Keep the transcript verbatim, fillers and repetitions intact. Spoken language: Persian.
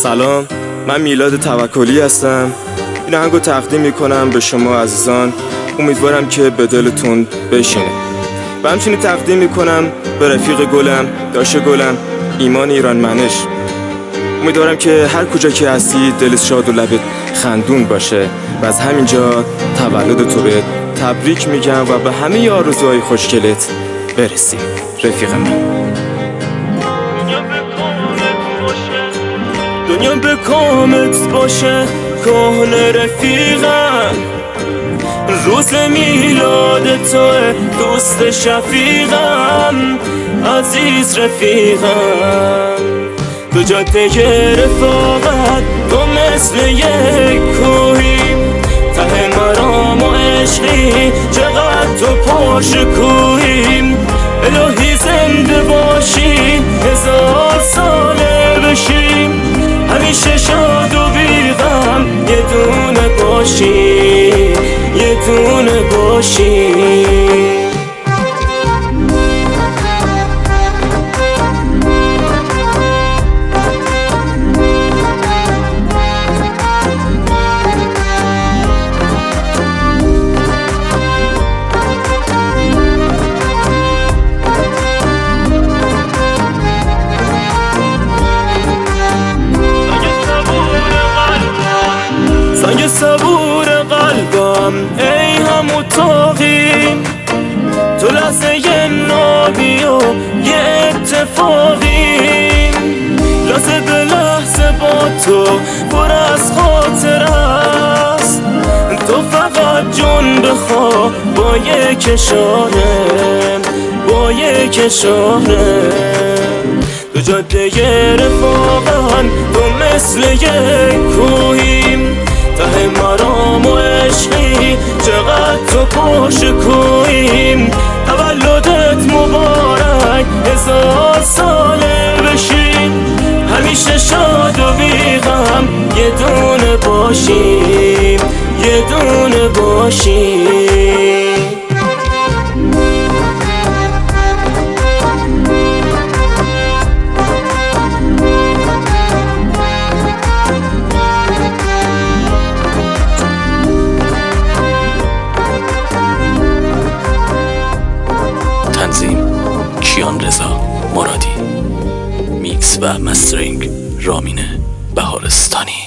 سلام، من میلاد توکلی هستم. این آهنگو تقدیم میکنم به شما عزیزان. امیدوارم که به دلتون بشینه. و همچنین تقدیم میکنم به رفیق گلم، داش گلم، ایمان ایران منش. امیدوارم که هر کجا که هستی دلت شاد و لبت خندون باشه و از همینجا تولد تو به تبریک میگم و به همه آرزوهای خوشگلت برسی رفیق من. دنیا به کامت باشه کهنه رفیقم، روز میلاد توه دوست شفیقم، عزیز رفیقم. تو جاده رفاقت تو مثل یک کوهی، ته مرام و عشقی چقدر تو پاشکوهی. الهی زنده باشی هزار ساله بشی، همیشه شاد و بی غم یه دونه باشی، یه دونه باشی. سنگ صبور قلبم ای همو تاقی، تو لحظه یه نابی و یه اتفاقی، لحظه به لحظه با تو پر از خاطر است. تو فقط جون بخوا با یک اشاره، با یک اشاره. تو جاده رفاقن تو مثل یک کوهی، ته مرام و عشقی چقدر تو پاشکوهی. تولدت مبارک هزار ساله بشی، همیشه شاد و بی غم یه دونه باشی، یه دونه باشی. تنظیم کیان رضا مرادی، میکس و مسترینگ رامین بهارستانی.